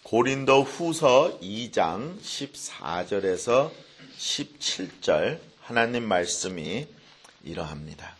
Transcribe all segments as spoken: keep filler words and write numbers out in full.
고린도 후서 이 장 십사 절에서 십칠 절 하나님 말씀이 이러합니다.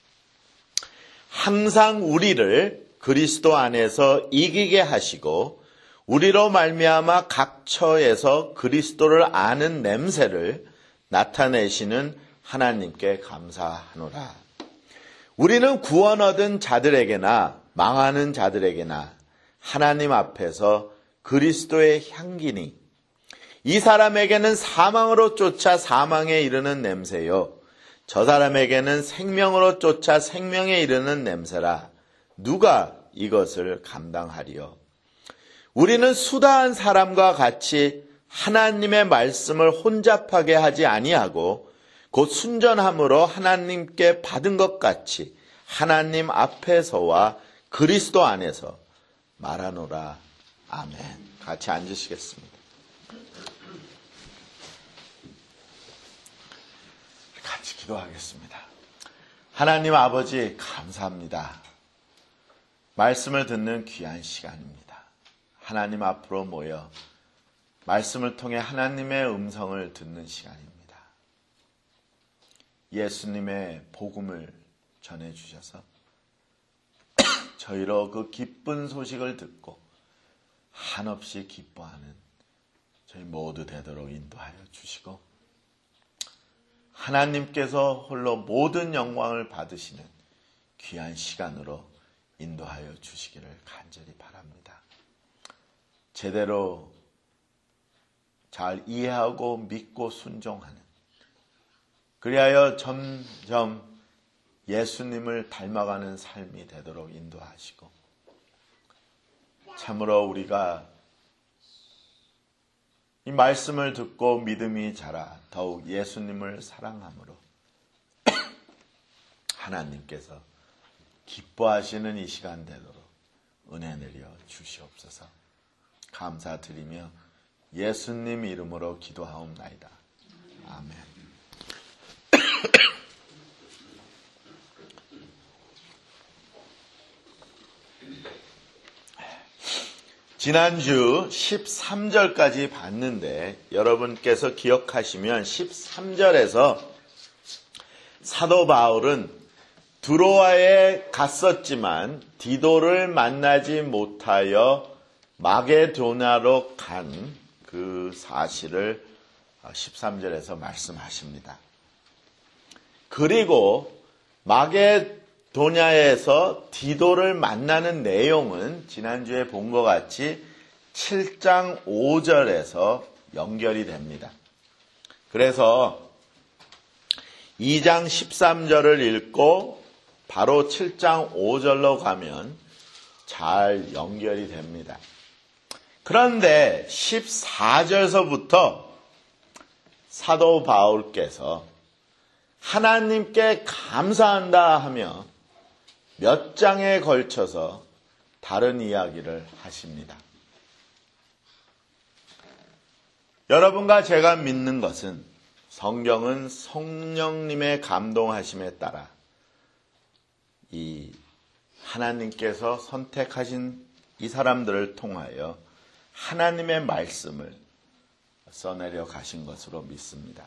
항상 우리를 그리스도 안에서 이기게 하시고 우리로 말미암아 각 처에서 그리스도를 아는 냄새를 나타내시는 하나님께 감사하노라. 우리는 구원 얻은 자들에게나 망하는 자들에게나 하나님 앞에서 그리스도의 향기니 이 사람에게는 사망으로 쫓아 사망에 이르는 냄새요 저 사람에게는 생명으로 쫓아 생명에 이르는 냄새라. 누가 이것을 감당하리요? 우리는 수다한 사람과 같이 하나님의 말씀을 혼잡하게 하지 아니하고 곧 순전함으로 하나님께 받은 것 같이 하나님 앞에서와 그리스도 안에서 말하노라. 아멘. 같이 앉으시겠습니다. 같이 기도하겠습니다. 하나님 아버지 감사합니다. 말씀을 듣는 귀한 시간입니다. 하나님 앞으로 모여 말씀을 통해 하나님의 음성을 듣는 시간입니다. 예수님의 복음을 전해주셔서 저희로 그 기쁜 소식을 듣고 한없이 기뻐하는 저희 모두 되도록 인도하여 주시고 하나님께서 홀로 모든 영광을 받으시는 귀한 시간으로 인도하여 주시기를 간절히 바랍니다. 제대로 잘 이해하고 믿고 순종하는, 그리하여 점점 예수님을 닮아가는 삶이 되도록 인도하시고 참으로 우리가 이 말씀을 듣고 믿음이 자라 더욱 예수님을 사랑함으로 하나님께서 기뻐하시는 이 시간 되도록 은혜 내려 주시옵소서. 감사드리며 예수님 이름으로 기도하옵나이다. 아멘. 지난주 십삼 절까지 봤는데 여러분께서 기억하시면 십삼 절에서 사도 바울은 드로아에 갔었지만 디도를 만나지 못하여 마게도냐로 간 그 사실을 십삼 절에서 말씀하십니다. 그리고 마게도냐에서 디도를 만나는 내용은 지난주에 본 것 같이 칠 장 오 절에서 연결이 됩니다. 그래서 이 장 십삼 절을 읽고 바로 칠 장 오 절로 가면 잘 연결이 됩니다. 그런데 십사 절서부터 사도 바울께서 하나님께 감사한다 하며 몇 장에 걸쳐서 다른 이야기를 하십니다. 여러분과 제가 믿는 것은 성경은 성령님의 감동하심에 따라 이 하나님께서 선택하신 이 사람들을 통하여 하나님의 말씀을 써내려 가신 것으로 믿습니다.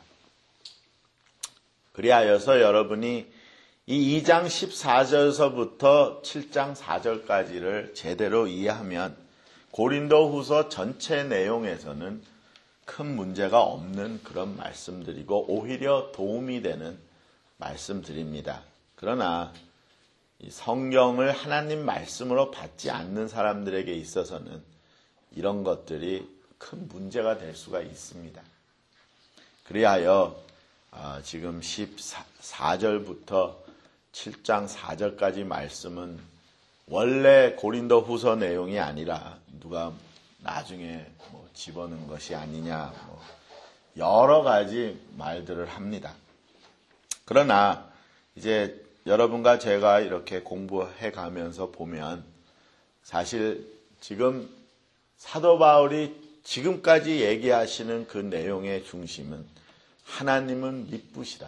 그리하여서 여러분이 이 이 장 십사 절서부터 칠 장 사 절까지를 제대로 이해하면 고린도 후서 전체 내용에서는 큰 문제가 없는 그런 말씀들이고 오히려 도움이 되는 말씀들입니다. 그러나 이 성경을 하나님 말씀으로 받지 않는 사람들에게 있어서는 이런 것들이 큰 문제가 될 수가 있습니다. 그리하여 지금 십사 절부터 칠 장 사 절까지 말씀은 원래 고린도 후서 내용이 아니라 누가 나중에 뭐 집어넣은 것이 아니냐 뭐 여러 가지 말들을 합니다. 그러나 이제 여러분과 제가 이렇게 공부해 가면서 보면 사실 지금 사도 바울이 지금까지 얘기하시는 그 내용의 중심은 하나님은 미쁘시다.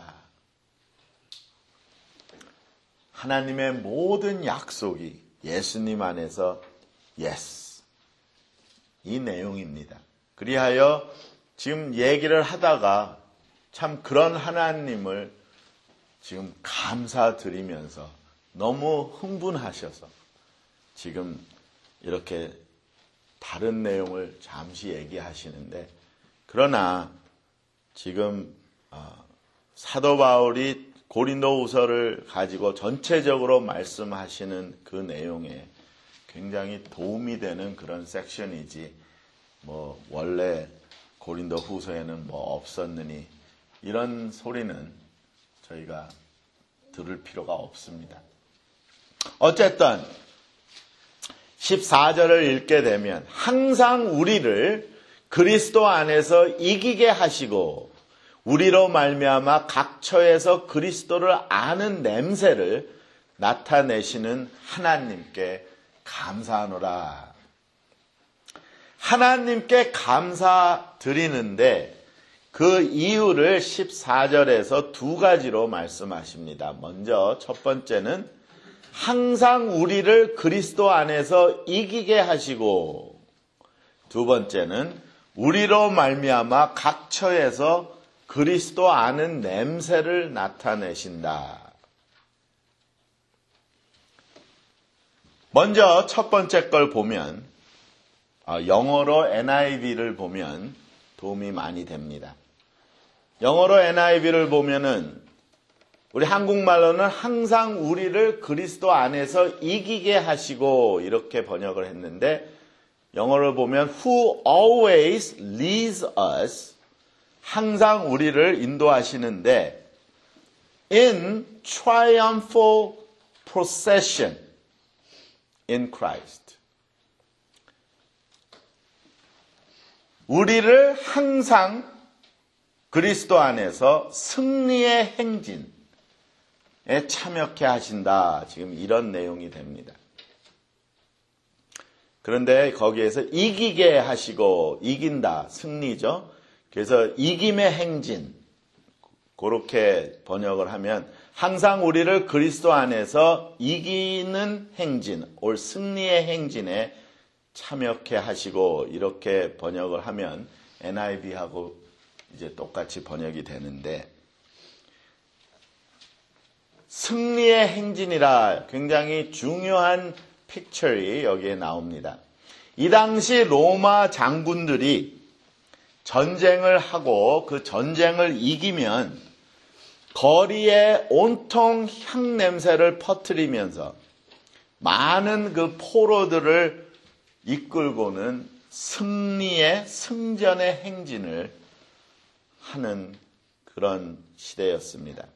하나님의 모든 약속이 예수님 안에서 yes, 이 내용입니다. 그리하여 지금 얘기를 하다가 참 그런 하나님을 지금 감사드리면서 너무 흥분하셔서 지금 이렇게 다른 내용을 잠시 얘기하시는데, 그러나 지금 사도 바울이 고린도후서를 가지고 전체적으로 말씀하시는 그 내용에 굉장히 도움이 되는 그런 섹션이지, 뭐 원래 고린도후서에는 뭐 없었느니 이런 소리는 저희가 들을 필요가 없습니다. 어쨌든 십사 절을 읽게 되면 항상 우리를 그리스도 안에서 이기게 하시고 우리로 말미암아 각 처에서 그리스도를 아는 냄새를 나타내시는 하나님께 감사하노라. 하나님께 감사드리는데 그 이유를 십사 절에서 두 가지로 말씀하십니다. 먼저 첫 번째는 항상 우리를 그리스도 안에서 이기게 하시고, 두 번째는 우리로 말미암아 각 처에서 그리스도 아는 냄새를 나타내신다. 먼저 첫 번째 걸 보면, 영어로 엔 아이 브이를 보면 도움이 많이 됩니다. 영어로 엔 아이 브이를 보면은 우리 한국말로는 항상 우리를 그리스도 안에서 이기게 하시고 이렇게 번역을 했는데, 영어로 보면 who always leads us, 항상 우리를 인도하시는데 in triumphal procession in Christ. 우리를 항상 그리스도 안에서 승리의 행진에 참여케 하신다. 지금 이런 내용이 됩니다. 그런데 거기에서 이기게 하시고, 이긴다, 승리죠. 그래서 이김의 행진, 그렇게 번역을 하면 항상 우리를 그리스도 안에서 이기는 행진, 올 승리의 행진에 참여케 하시고, 이렇게 번역을 하면 엔 아이 브이하고 이제 똑같이 번역이 되는데, 승리의 행진이라 굉장히 중요한 픽처리 여기에 나옵니다. 이 당시 로마 장군들이 전쟁을 하고 그 전쟁을 이기면 거리에 온통 향 냄새를 퍼뜨리면서 많은 그 포로들을 이끌고는 승리의 승전의 행진을 하는 그런 시대였습니다.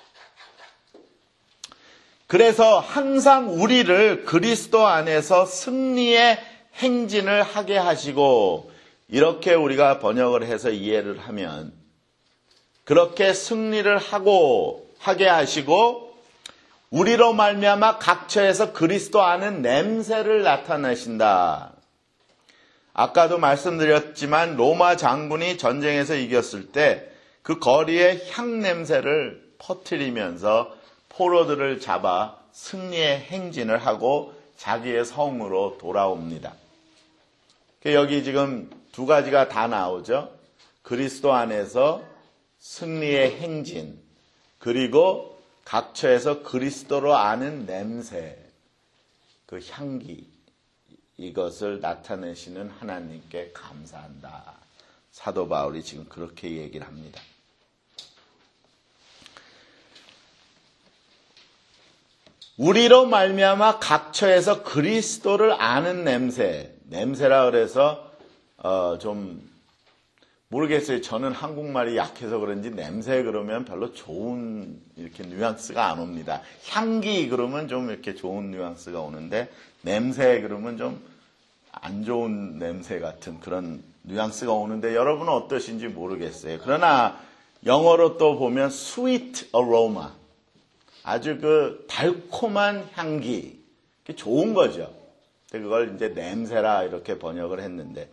그래서 항상 우리를 그리스도 안에서 승리의 행진을 하게 하시고, 이렇게 우리가 번역을 해서 이해를 하면 그렇게 승리를 하고 하게 하시고 우리로 말미암아 각 처에서 그리스도 아는 냄새를 나타내신다. 아까도 말씀드렸지만 로마 장군이 전쟁에서 이겼을 때 그 거리에 향 냄새를 퍼뜨리면서 포로들을 잡아 승리의 행진을 하고 자기의 성으로 돌아옵니다. 여기 지금 두 가지가 다 나오죠. 그리스도 안에서 승리의 행진, 그리고 각 처에서 그리스도로 아는 냄새, 그 향기, 이것을 나타내시는 하나님께 감사한다. 사도 바울이 지금 그렇게 얘기를 합니다. 우리로 말미암아 각 처에서 그리스도를 아는 냄새, 냄새라 그래서 어, 좀 모르겠어요. 저는 한국말이 약해서 그런지 냄새 그러면 별로 좋은 이렇게 뉘앙스가 안 옵니다. 향기 그러면 좀 이렇게 좋은 뉘앙스가 오는데 냄새 그러면 좀 안 좋은 냄새 같은 그런 뉘앙스가 오는데 여러분은 어떠신지 모르겠어요. 그러나 영어로 또 보면 sweet aroma, 아주 그 달콤한 향기, 좋은 거죠. 그걸 이제 냄새라 이렇게 번역을 했는데,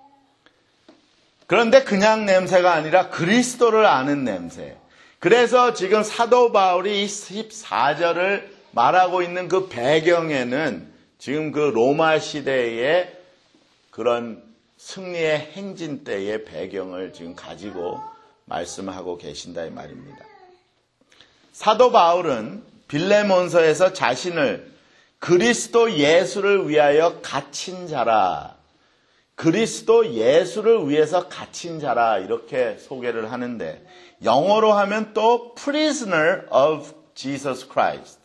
그런데 그냥 냄새가 아니라 그리스도를 아는 냄새. 그래서 지금 사도 바울이 이 십사 절을 말하고 있는 그 배경에는 지금 그 로마 시대의 그런 승리의 행진 때의 배경을 지금 가지고 말씀하고 계신다 이 말입니다. 사도 바울은 빌레몬서에서 자신을 그리스도 예수를 위하여 갇힌 자라, 그리스도 예수를 위해서 갇힌 자라 이렇게 소개를 하는데, 영어로 하면 또 prisoner of Jesus Christ.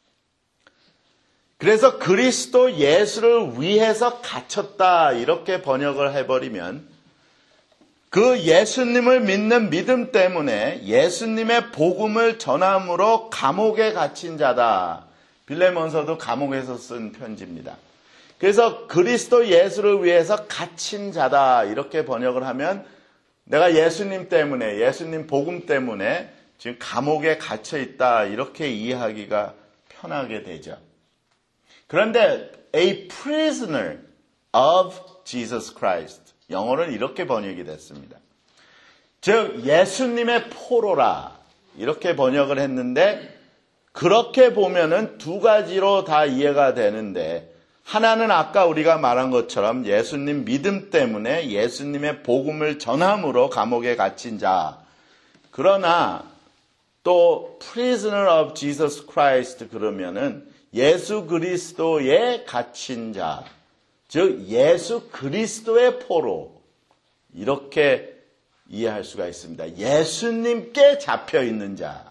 그래서 그리스도 예수를 위해서 갇혔다 이렇게 번역을 해버리면, 그 예수님을 믿는 믿음 때문에 예수님의 복음을 전함으로 감옥에 갇힌 자다. 빌레몬서도 감옥에서 쓴 편지입니다. 그래서 그리스도 예수를 위해서 갇힌 자다 이렇게 번역을 하면, 내가 예수님 때문에, 예수님 복음 때문에 지금 감옥에 갇혀 있다 이렇게 이해하기가 편하게 되죠. 그런데 a prisoner of Jesus Christ, 영어는 이렇게 번역이 됐습니다. 즉 예수님의 포로라 이렇게 번역을 했는데, 그렇게 보면은 두 가지로 다 이해가 되는데, 하나는 아까 우리가 말한 것처럼 예수님 믿음 때문에 예수님의 복음을 전함으로 감옥에 갇힌 자. 그러나 또 prisoner of Jesus Christ 그러면은 예수 그리스도에 갇힌 자. 즉 예수 그리스도의 포로. 이렇게 이해할 수가 있습니다. 예수님께 잡혀 있는 자.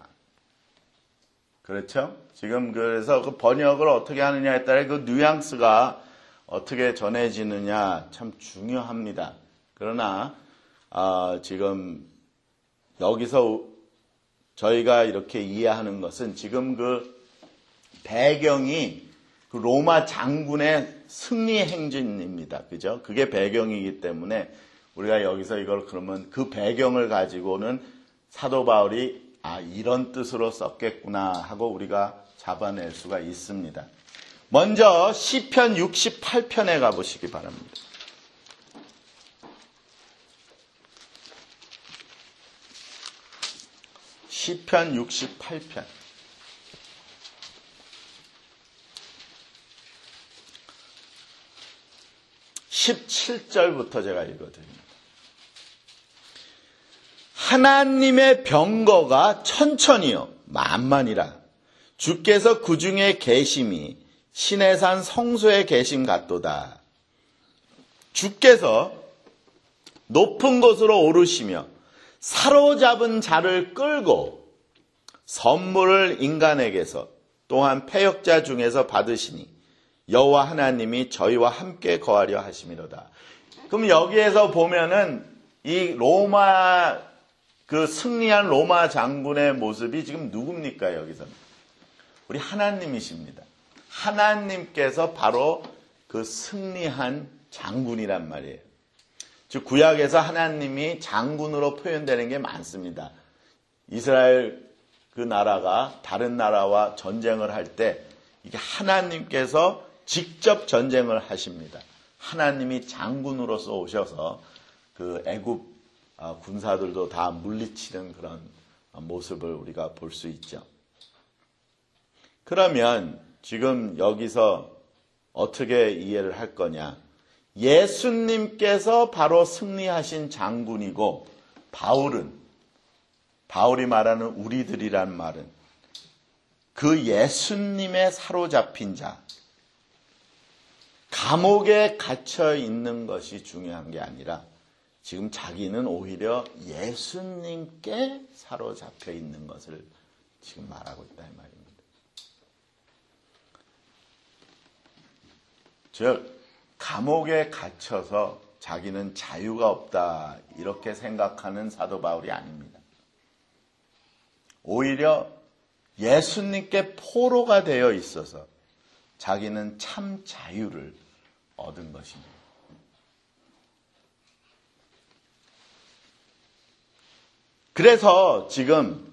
그렇죠? 지금 그래서 그 번역을 어떻게 하느냐에 따라 그 뉘앙스가 어떻게 전해지느냐 참 중요합니다. 그러나 아, 지금 여기서 저희가 이렇게 이해하는 것은 지금 그 배경이 그 로마 장군의 승리 행진입니다. 그죠? 그게 배경이기 때문에 우리가 여기서 이걸 그러면 그 배경을 가지고는 사도 바울이 아, 이런 뜻으로 썼겠구나 하고 우리가 잡아낼 수가 있습니다. 먼저 시편 육십팔 편에 가보시기 바랍니다. 시편 육십팔 편. 십칠 절부터 제가 읽어드립니다. 하나님의 병거가 천천히요 만만이라. 주께서 그 중에 계심이 신의 산 성소에 계심 같도다. 주께서 높은 곳으로 오르시며 사로잡은 자를 끌고 선물을 인간에게서 또한 패역자 중에서 받으시니 여호와 하나님이 저희와 함께 거하려 하심이로다. 그럼 여기에서 보면은 이 로마 그 승리한 로마 장군의 모습이 지금 누굽니까? 여기서는 우리 하나님이십니다. 하나님께서 바로 그 승리한 장군이란 말이에요. 즉 구약에서 하나님이 장군으로 표현되는 게 많습니다. 이스라엘 그 나라가 다른 나라와 전쟁을 할 때 이게 하나님께서 직접 전쟁을 하십니다. 하나님이 장군으로서 오셔서 그 애굽 군사들도 다 물리치는 그런 모습을 우리가 볼 수 있죠. 그러면 지금 여기서 어떻게 이해를 할 거냐? 예수님께서 바로 승리하신 장군이고, 바울은, 바울이 말하는 우리들이란 말은 그 예수님의 사로잡힌 자, 감옥에 갇혀 있는 것이 중요한 게 아니라 지금 자기는 오히려 예수님께 사로잡혀 있는 것을 지금 말하고 있다 이 말입니다. 즉 감옥에 갇혀서 자기는 자유가 없다 이렇게 생각하는 사도 바울이 아닙니다. 오히려 예수님께 포로가 되어 있어서 자기는 참 자유를 얻은 것입니다. 그래서 지금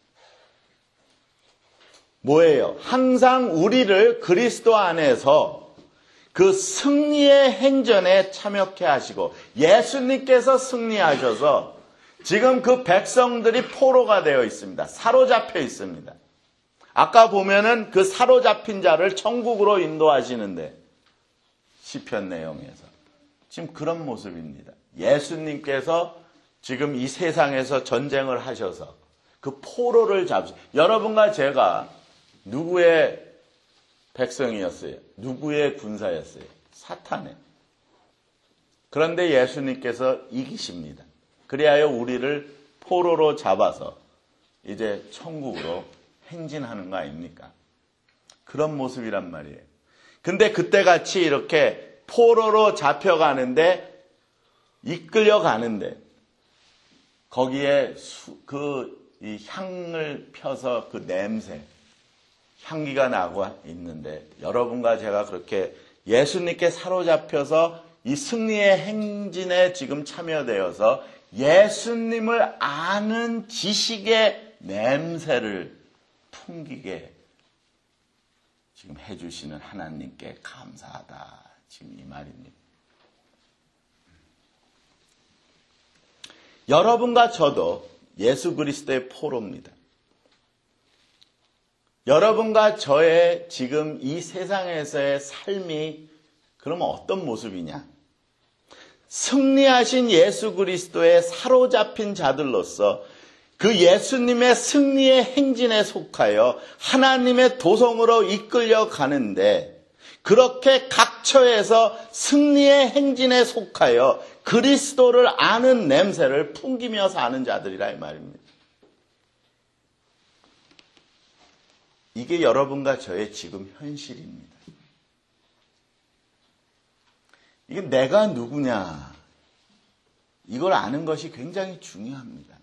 뭐예요? 항상 우리를 그리스도 안에서 그 승리의 행전에 참여케 하시고 예수님께서 승리하셔서 지금 그 백성들이 포로가 되어 있습니다. 사로잡혀 있습니다. 아까 보면은 그 사로잡힌 자를 천국으로 인도하시는데 시편 내용에서 지금 그런 모습입니다. 예수님께서 지금 이 세상에서 전쟁을 하셔서 그 포로를 잡으시. 여러분과 제가 누구의 백성이었어요? 누구의 군사였어요? 사탄의. 그런데 예수님께서 이기십니다. 그리하여 우리를 포로로 잡아서 이제 천국으로 행진하는 거 아닙니까? 그런 모습이란 말이에요. 근데 그때같이 이렇게 포로로 잡혀가는데 이끌려가는데 거기에 그 이 향을 펴서 그 냄새, 향기가 나고 있는데 여러분과 제가 그렇게 예수님께 사로잡혀서 이 승리의 행진에 지금 참여되어서 예수님을 아는 지식의 냄새를 풍기게 지금 해주시는 하나님께 감사하다. 지금 이 말입니다. 여러분과 저도 예수 그리스도의 포로입니다. 여러분과 저의 지금 이 세상에서의 삶이 그러면 어떤 모습이냐? 승리하신 예수 그리스도의 사로잡힌 자들로서 그 예수님의 승리의 행진에 속하여 하나님의 도성으로 이끌려 가는데 그렇게 각처에서 승리의 행진에 속하여 그리스도를 아는 냄새를 풍기며 사는 자들이라 이 말입니다. 이게 여러분과 저의 지금 현실입니다. 이게 내가 누구냐 이걸 아는 것이 굉장히 중요합니다.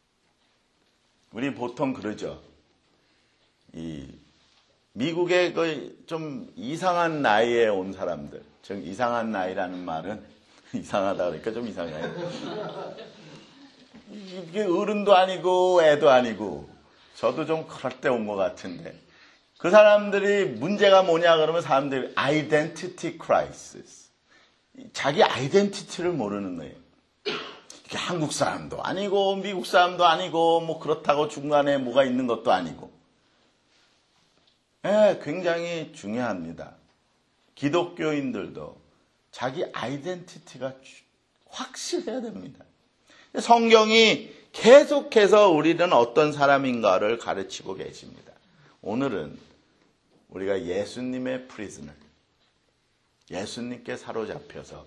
우리 보통 그러죠. 이 미국의 그 좀 이상한 나이에 온 사람들, 즉 이상한 나이라는 말은 이상하다 그러니까 좀 이상해요. 이게 어른도 아니고 애도 아니고 저도 좀 그럴 때 온 것 같은데 그 사람들이 문제가 뭐냐 그러면 사람들이 identity crisis, 자기 아이덴티티를 모르는 거예요. 이게 한국 사람도 아니고 미국 사람도 아니고 뭐 그렇다고 중간에 뭐가 있는 것도 아니고. 예, 굉장히 중요합니다. 기독교인들도 자기 아이덴티티가 확실해야 됩니다. 성경이 계속해서 우리는 어떤 사람인가를 가르치고 계십니다. 오늘은 우리가 예수님의 프리즈널, 예수님께 사로잡혀서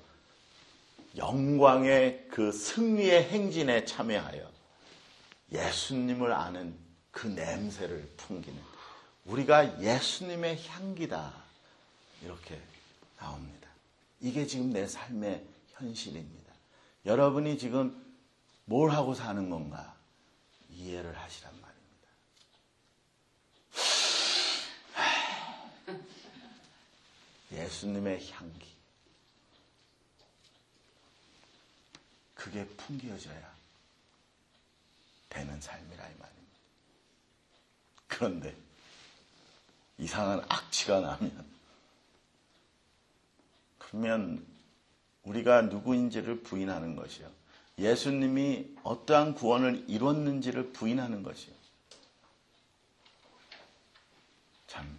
영광의 그 승리의 행진에 참여하여 예수님을 아는 그 냄새를 풍기는 우리가 예수님의 향기다 이렇게 나옵니다. 이게 지금 내 삶의 현실입니다. 여러분이 지금 뭘 하고 사는 건가 이해를 하시란 말입니다. 예수님의 향기 그게 풍겨져야 되는 삶이라 이 말입니다. 그런데 이상한 악취가 나면 그러면 우리가 누구인지를 부인하는 것이요. 예수님이 어떠한 구원을 이뤘는지를 부인하는 것이요. 참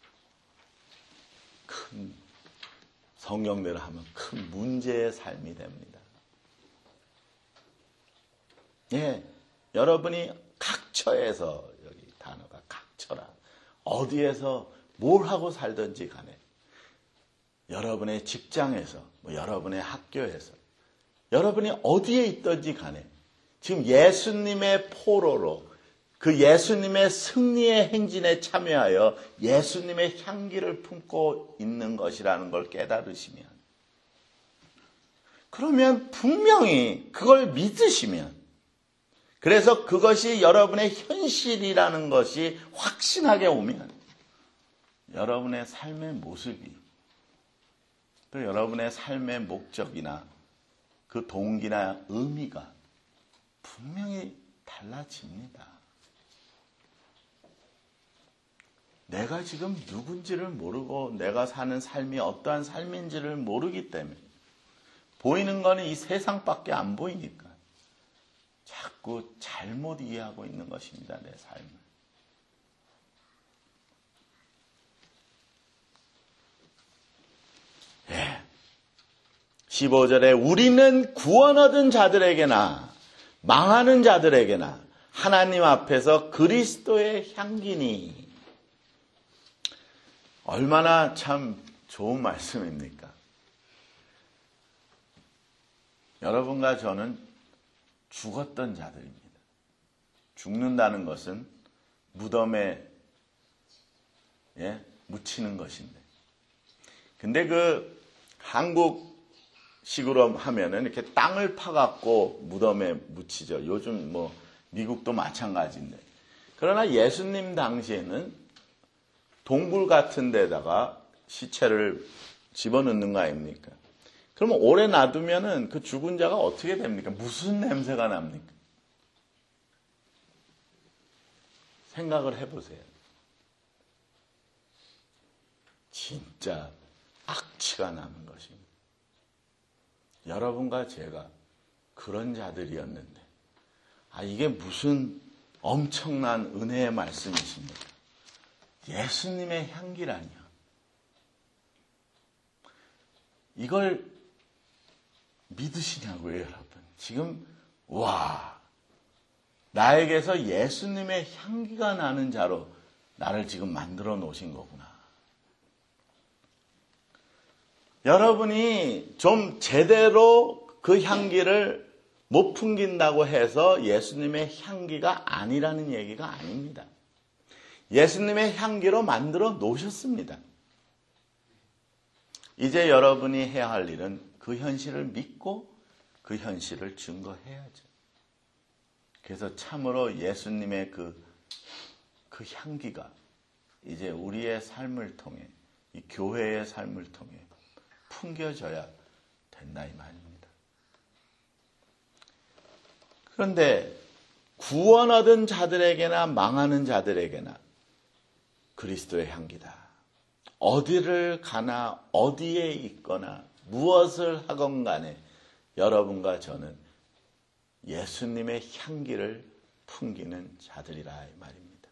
큰 성경대로 하면 큰 문제의 삶이 됩니다. 예, 여러분이 각처에서 여기 단어가 각처라. 어디에서 뭘 하고 살든지 간에 여러분의 직장에서 뭐 여러분의 학교에서 여러분이 어디에 있든지 간에 지금 예수님의 포로로 그 예수님의 승리의 행진에 참여하여 예수님의 향기를 품고 있는 것이라는 걸 깨달으시면 그러면 분명히 그걸 믿으시면 그래서 그것이 여러분의 현실이라는 것이 확신하게 오면 여러분의 삶의 모습이 또 여러분의 삶의 목적이나 그 동기나 의미가 분명히 달라집니다. 내가 지금 누군지를 모르고 내가 사는 삶이 어떠한 삶인지를 모르기 때문에 보이는 거는 이 세상밖에 안 보이니까 자꾸 잘못 이해하고 있는 것입니다. 내 삶을. 예. 십오 절에 우리는 구원 얻은 자들에게나 망하는 자들에게나 하나님 앞에서 그리스도의 향기니. 얼마나 참 좋은 말씀입니까? 여러분과 저는 죽었던 자들입니다. 죽는다는 것은 무덤에 예, 묻히는 것인데. 근데 그 한국식으로 하면은 이렇게 땅을 파갖고 무덤에 묻히죠. 요즘 뭐 미국도 마찬가지인데. 그러나 예수님 당시에는 동굴 같은 데다가 시체를 집어넣는 거 아닙니까? 그러면 오래 놔두면은 그 죽은 자가 어떻게 됩니까? 무슨 냄새가 납니까? 생각을 해보세요. 진짜 악취가 나는 것입니다. 여러분과 제가 그런 자들이었는데, 아, 이게 무슨 엄청난 은혜의 말씀이십니까? 예수님의 향기라니요. 이걸 믿으시냐고요, 여러분. 지금, 와, 나에게서 예수님의 향기가 나는 자로 나를 지금 만들어 놓으신 거구나. 여러분이 좀 제대로 그 향기를 못 풍긴다고 해서 예수님의 향기가 아니라는 얘기가 아닙니다. 예수님의 향기로 만들어 놓으셨습니다. 이제 여러분이 해야 할 일은 그 현실을 믿고 그 현실을 증거해야죠. 그래서 참으로 예수님의 그, 그 향기가 이제 우리의 삶을 통해, 이 교회의 삶을 통해 풍겨져야 된다 이 말입니다. 그런데 구원 얻은 자들에게나 망하는 자들에게나 그리스도의 향기다. 어디를 가나 어디에 있거나 무엇을 하건 간에 여러분과 저는 예수님의 향기를 풍기는 자들이라 이 말입니다.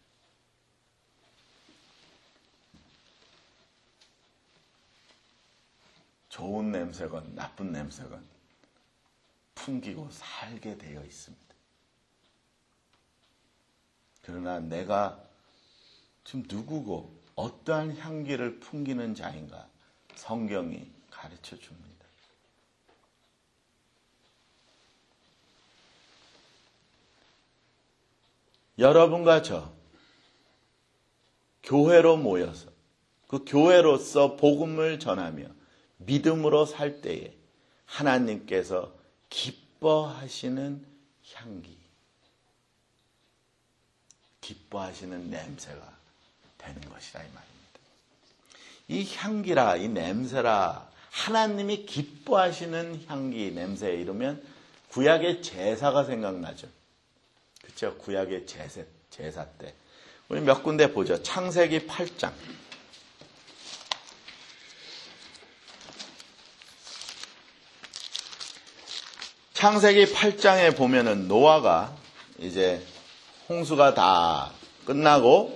좋은 냄새건 나쁜 냄새건 풍기고 살게 되어 있습니다. 그러나 내가 지금 누구고 어떠한 향기를 풍기는 자인가 성경이 가르쳐 줍니다. 여러분과 저 교회로 모여서 그 교회로서 복음을 전하며 믿음으로 살 때에 하나님께서 기뻐하시는 향기, 기뻐하시는 냄새가 되는 것이라 이 말입니다. 이 향기라, 이 냄새라, 하나님이 기뻐하시는 향기, 냄새 이러면 구약의 제사가 생각나죠. 그렇죠? 구약의 제사, 제사 때. 우리 몇 군데 보죠. 창세기 팔 장. 창세기 팔 장에 보면은 노아가 이제 홍수가 다 끝나고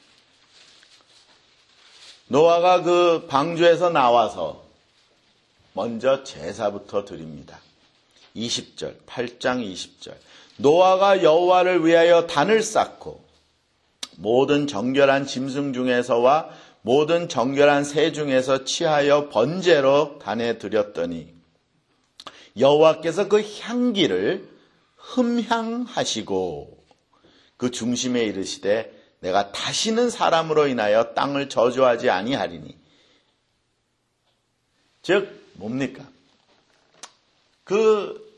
노아가 그 방주에서 나와서 먼저 제사부터 드립니다. 이십 절, 팔 장 이십 절. 노아가 여호와를 위하여 단을 쌓고 모든 정결한 짐승 중에서와 모든 정결한 새 중에서 취하여 번제로 단에 드렸더니 여호와께서 그 향기를 흠향하시고 그 중심에 이르시되 내가 다시는 사람으로 인하여 땅을 저주하지 아니하리니. 즉 뭡니까? 그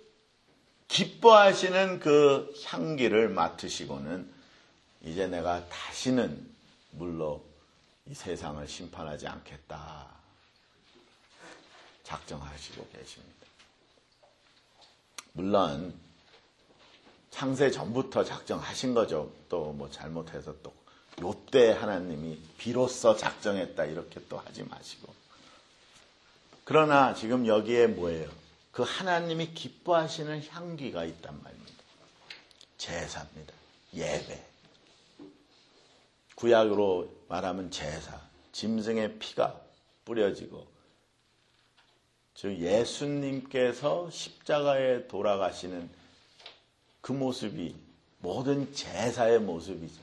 기뻐하시는 그 향기를 맡으시고는 이제 내가 다시는 물로 이 세상을 심판하지 않겠다 작정하시고 계십니다. 물론 창세 전부터 작정하신 거죠. 또 뭐 잘못해서 또 요때 하나님이 비로소 작정했다 이렇게 또 하지 마시고. 그러나 지금 여기에 뭐예요? 그 하나님이 기뻐하시는 향기가 있단 말입니다. 제사입니다. 예배. 구약으로 말하면 제사. 짐승의 피가 뿌려지고 즉 예수님께서 십자가에 돌아가시는 그 모습이 모든 제사의 모습이죠.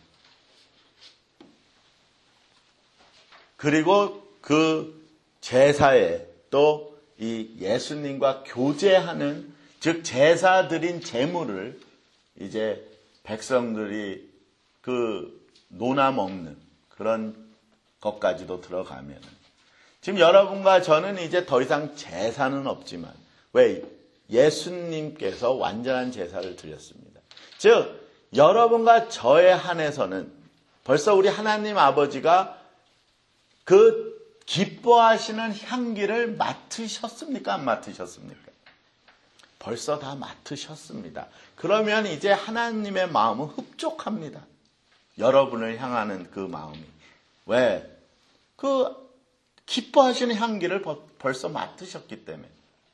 그리고 그 제사에 또 이 예수님과 교제하는, 즉 제사 드린 제물을 이제 백성들이 그 논아 먹는 그런 것까지도 들어가면, 지금 여러분과 저는 이제 더 이상 제사는 없지만, 왜? 예수님께서 완전한 제사를 드렸습니다. 즉 여러분과 저의 한에서는 벌써 우리 하나님 아버지가 그 기뻐하시는 향기를 맡으셨습니까? 안 맡으셨습니까? 벌써 다 맡으셨습니다. 그러면 이제 하나님의 마음은 흡족합니다. 여러분을 향하는 그 마음이. 왜? 그 기뻐하시는 향기를 벌써 맡으셨기 때문에.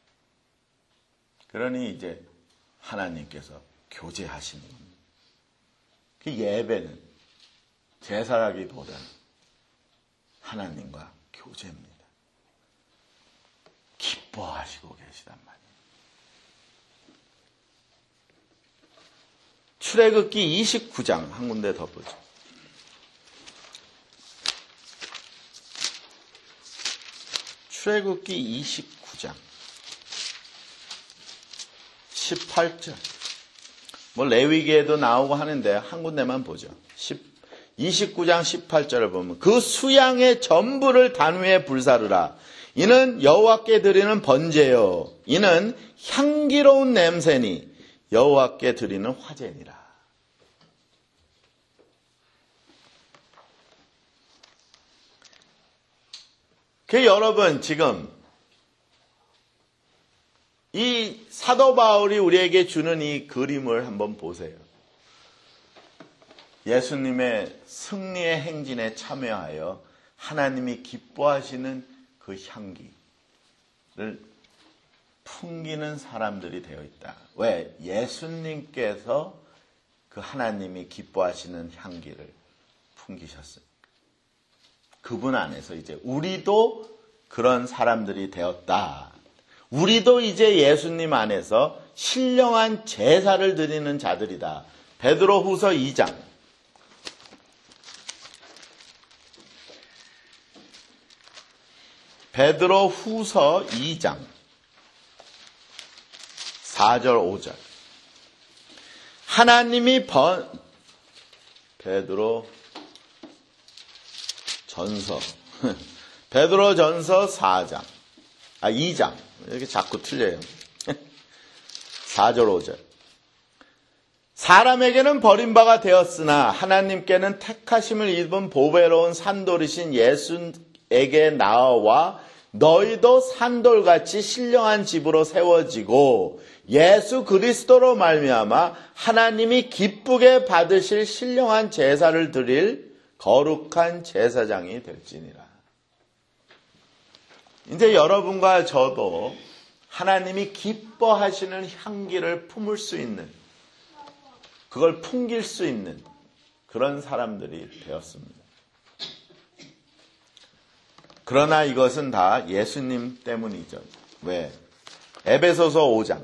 그러니 이제 하나님께서 교제하시는 겁니다. 그 예배는 제사라기보다는 하나님과 교제입니다. 기뻐하시고 계시단 말이에요. 출애굽기 이십구 장 한 군데 더 보죠. 출애굽기 이십구 장 십팔 절. 뭐 레위기에도 나오고 하는데 한 군데만 보죠. 이십구 장 십팔 절을 보면 그 수양의 전부를 단 위에 불사르라. 이는 여호와께 드리는 번제요. 이는 향기로운 냄새니 여호와께 드리는 화제니라. 그 여러분 지금 이 사도 바울이 우리에게 주는 이 그림을 한번 보세요. 예수님의 승리의 행진에 참여하여 하나님이 기뻐하시는 그 향기를 풍기는 사람들이 되어 있다. 왜? 예수님께서 그 하나님이 기뻐하시는 향기를 풍기셨습니다. 그분 안에서 이제 우리도 그런 사람들이 되었다. 우리도 이제 예수님 안에서 신령한 제사를 드리는 자들이다. 베드로후서 이 장 베드로후서 이 장 사 절 오 절. 하나님이 번 베드로 전서 베드로 전서 사 장 아 이 장 이렇게 자꾸 틀려요. 사 절 오 절. 사람에게는 버림바가 되었으나 하나님께는 택하심을 입은 보배로운 산돌이신 예수에게 나와 너희도 산돌같이 신령한 집으로 세워지고 예수 그리스도로 말미암아 하나님이 기쁘게 받으실 신령한 제사를 드릴 거룩한 제사장이 될지니라. 이제 여러분과 저도 하나님이 기뻐하시는 향기를 품을 수 있는, 그걸 풍길 수 있는 그런 사람들이 되었습니다. 그러나 이것은 다 예수님 때문이죠. 왜? 에베소서 오 장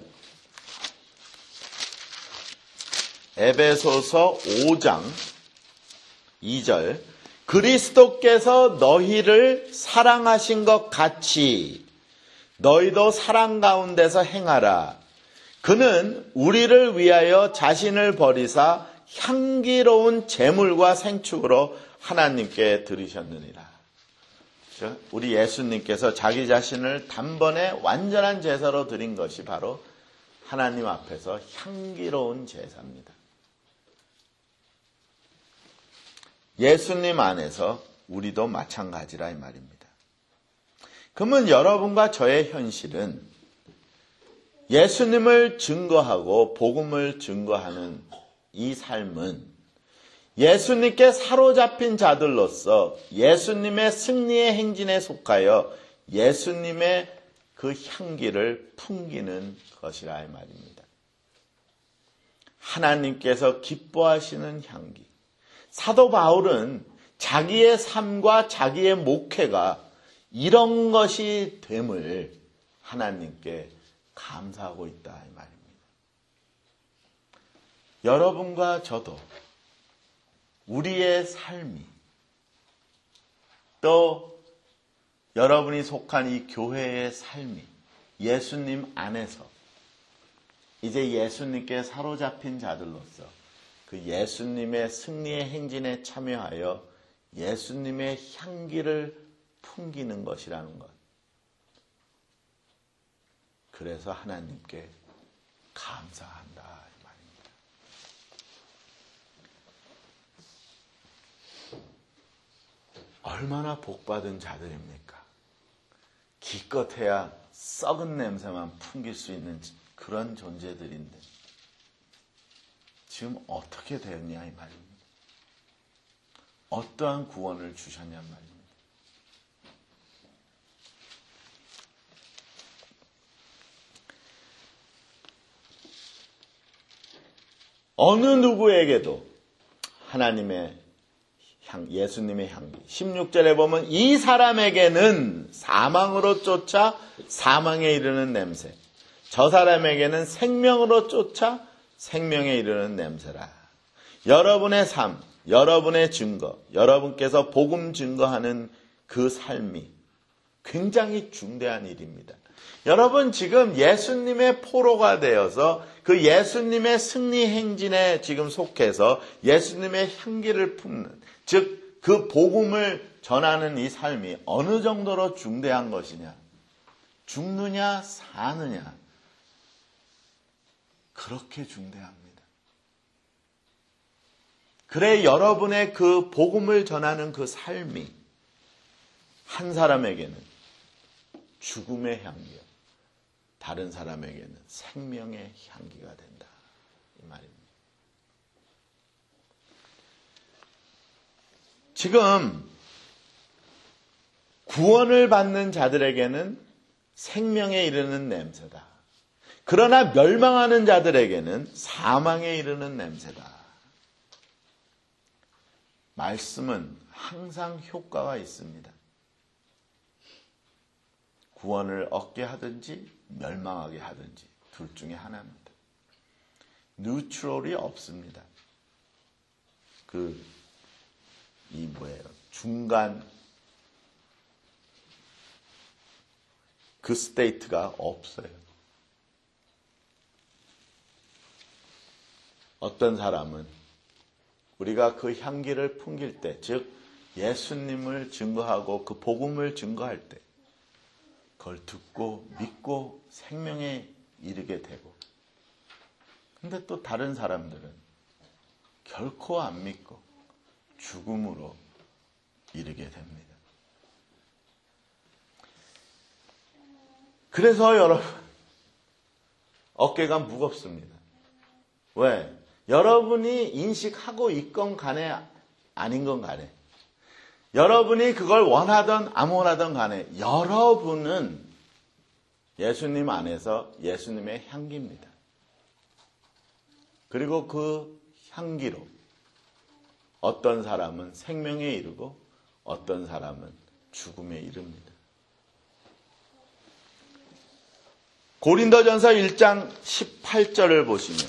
에베소서 오 장 이 절. 그리스도께서 너희를 사랑하신 것 같이 너희도 사랑 가운데서 행하라. 그는 우리를 위하여 자신을 버리사 향기로운 제물과 생축으로 하나님께 드리셨느니라. 우리 예수님께서 자기 자신을 단번에 완전한 제사로 드린 것이 바로 하나님 앞에서 향기로운 제사입니다. 예수님 안에서 우리도 마찬가지라 이 말입니다. 그러면 여러분과 저의 현실은 예수님을 증거하고 복음을 증거하는 이 삶은 예수님께 사로잡힌 자들로서 예수님의 승리의 행진에 속하여 예수님의 그 향기를 풍기는 것이라 이 말입니다. 하나님께서 기뻐하시는 향기. 사도 바울은 자기의 삶과 자기의 목회가 이런 것이 됨을 하나님께 감사하고 있다 이 말입니다. 여러분과 저도 우리의 삶이 또 여러분이 속한 이 교회의 삶이 예수님 안에서 이제 예수님께 사로잡힌 자들로서 그 예수님의 승리의 행진에 참여하여 예수님의 향기를 풍기는 것이라는 것. 그래서 하나님께 감사한다 이 말입니다. 얼마나 복받은 자들입니까? 기껏해야 썩은 냄새만 풍길 수 있는 그런 존재들인데 지금 어떻게 되었냐 이 말입니다. 어떠한 구원을 주셨냐 말입니다. 어느 누구에게도 하나님의 향, 예수님의 향기. 십육 절에 보면 이 사람에게는 사망으로 쫓아 사망에 이르는 냄새. 저 사람에게는 생명으로 쫓아 생명에 이르는 냄새라. 여러분의 삶, 여러분의 증거, 여러분께서 복음 증거하는 그 삶이 굉장히 중대한 일입니다. 여러분 지금 예수님의 포로가 되어서 그 예수님의 승리 행진에 지금 속해서 예수님의 향기를 품는, 즉 그 복음을 전하는 이 삶이 어느 정도로 중대한 것이냐. 죽느냐 사느냐. 그렇게 중대합니다. 그래 여러분의 그 복음을 전하는 그 삶이 한 사람에게는 죽음의 향기요. 다른 사람에게는 생명의 향기가 된다. 이 말입니다. 지금 구원을 받는 자들에게는 생명에 이르는 냄새다. 그러나 멸망하는 자들에게는 사망에 이르는 냄새다. 말씀은 항상 효과가 있습니다. 구원을 얻게 하든지 멸망하게 하든지 둘 중에 하나입니다. 뉴트럴이 없습니다. 그, 이 뭐예요? 중간 그 스테이트가 없어요. 어떤 사람은 우리가 그 향기를 풍길 때, 즉 예수님을 증거하고 그 복음을 증거할 때 그걸 듣고 믿고 생명에 이르게 되고, 근데 또 다른 사람들은 결코 안 믿고 죽음으로 이르게 됩니다. 그래서 여러분 어깨가 무겁습니다. 왜? 여러분이 인식하고 있건 간에 아닌 건 간에, 여러분이 그걸 원하든 안 원하든 간에 여러분은 예수님 안에서 예수님의 향기입니다. 그리고 그 향기로 어떤 사람은 생명에 이르고 어떤 사람은 죽음에 이릅니다. 고린도전서 일 장 십팔 절을 보시면